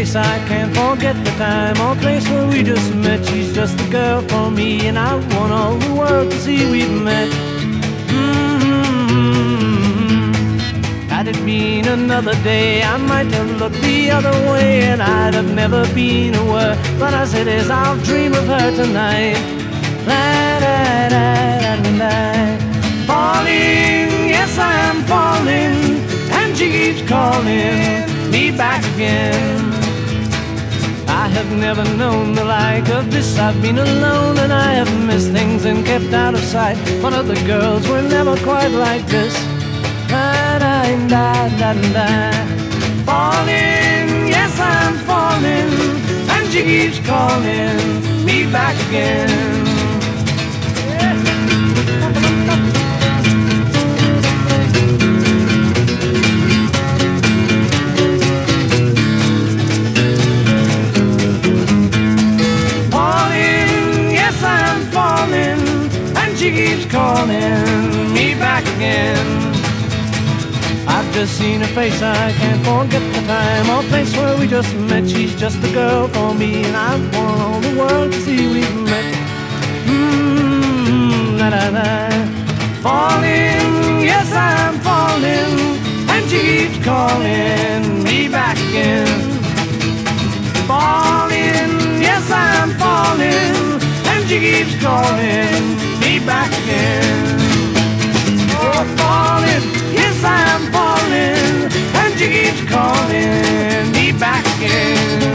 face, I can't forget the time or place where we just met. She's just the girl for me, and I want all the world to see we've met. Had it been another day, I might have looked the other way, and I'd have never been aware. But as it is, I'll dream of her tonight. Falling, yes I am falling, and she keeps calling me back again. I have never known the like of this. I've been alone and I have missed things and kept out of sight. But other girls were never quite like this. Falling, yes I'm falling, and she keeps calling me back again. She keeps calling me back again. I've just seen her face, I can't forget the time or place where we just met. She's just the girl for me, and I want all the world to see we've met. Falling, yes I'm falling, and she keeps calling me back again. Falling, yes I'm falling, and she keeps calling me back again. Oh, falling, yes I'm falling, and she keeps calling me back again.